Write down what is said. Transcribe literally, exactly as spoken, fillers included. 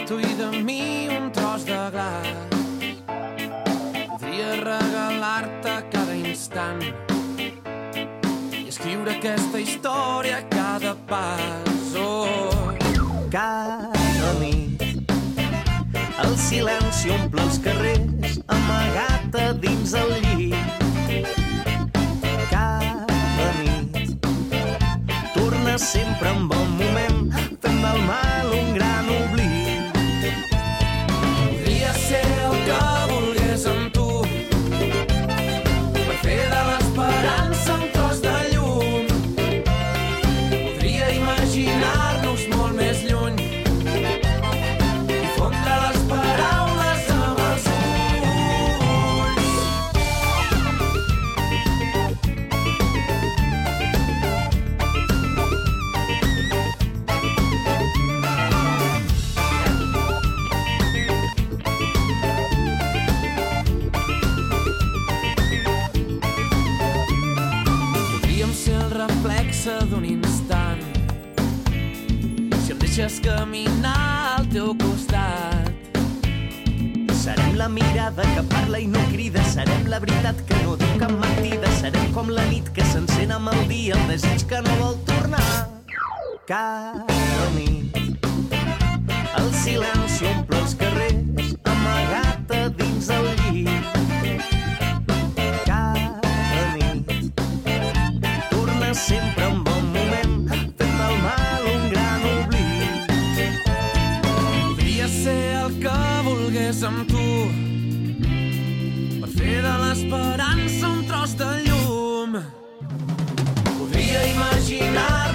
tu i de mi un tros de glas. Podria regalar-te cada instant i escriure aquesta història a cada pas. Oh. Cada nit el silenci omple els carrers amagat a dins el llit. Cada nit torna sempre en bon moment fent del mal un gran oblit. Podria ser el que volgués amb tu per fer de l'esperança un tros de llum. Podria imaginar-nos molt més lluny i fondre les paraules amb els ulls. Podríem ser el reflexe d'un instant si em deixes caminar al teu costat. Serem la mirada que parla i no crida, serem la veritat que no diu cap mentida, serem com la nit que s'encén amb el dia, el desig que no vol tornar. Cada nit el silenci omple els carrers amagat a dins el llit. Cada nit torna sempre en bon moment fent del mal un gran oblit. Podria ser el que volgués amb tu per fer de l'esperança un tros de llum. Podria imaginar